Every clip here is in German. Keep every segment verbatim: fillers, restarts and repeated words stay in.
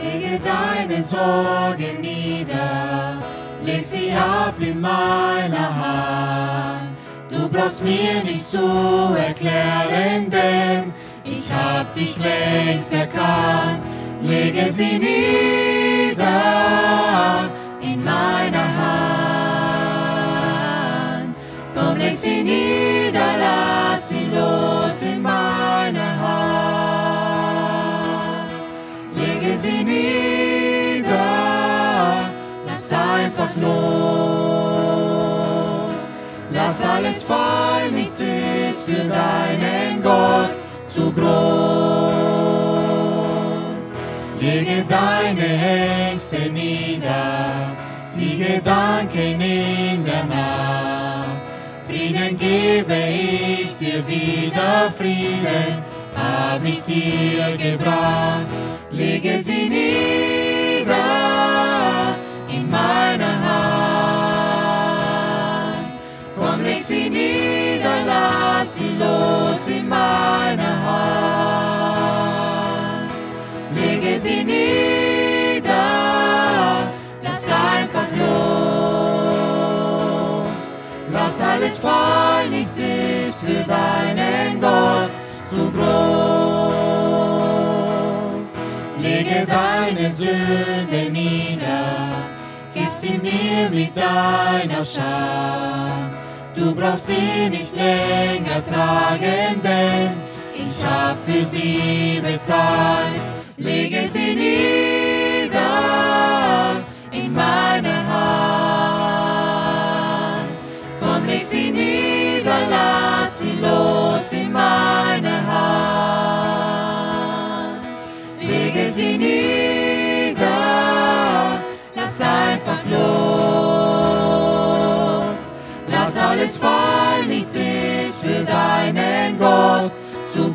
Lege deine Sorgen nieder, leg sie ab in meiner Hand. Du brauchst mir nicht zu erklären, denn ich hab dich längst erkannt. Lege sie nieder in meiner Hand. Komm, leg sie nieder, lass sie los in meiner Hand. Lege sie nieder, lass einfach los. Lass alles fallen, nichts ist für deinen Gott zu groß. Lege deine Ängste nieder, die Gedanken in der Nacht. Frieden gebe ich dir wieder, Frieden hab ich dir gebracht. Lege sie nieder in meiner Hand. Komm, leg sie nieder, lass sie los in meiner Hand. Lege sie nieder, lass einfach los. Lass alles fallen, nichts ist für deinen Gott zu groß. Lege deine Sünde nieder, gib sie mir mit deiner Scham. Du brauchst sie nicht länger tragen, denn ich hab für sie bezahlt. Lege sie nieder in meine Hand. Komm, leg sie nieder, lass sie los in meine Hand. Lege sie nieder, lass einfach los. Lass alles fallen, nichts ist für deinen Gott zu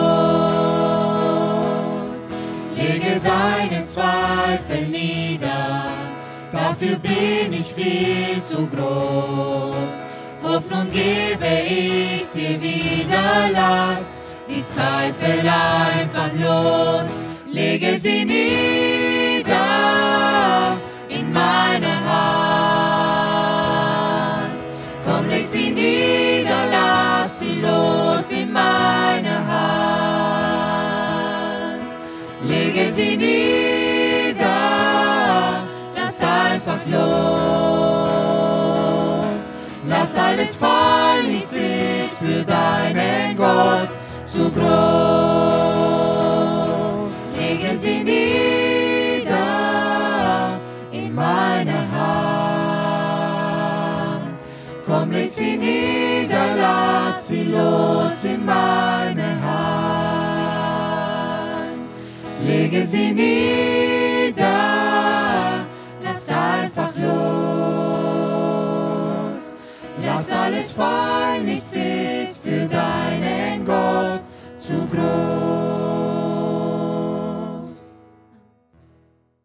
groß. Lege deine Zweifel nieder, dafür bin ich viel zu groß. Hoffnung gebe ich dir wieder, lass die Zweifel einfach los. Lege sie nieder in meine Hand. Komm, leg sie nieder, lass sie los in meine Hand. Lege sie nieder, lass einfach los. Lass alles fallen, nichts ist für deinen Gott zu groß. Lege sie nieder in meine Hand. Komm, leg sie nieder, lass sie los in meine Hand. Lege sie nieder, lass einfach los. Lass alles fallen, nichts ist für deinen Gott zu groß.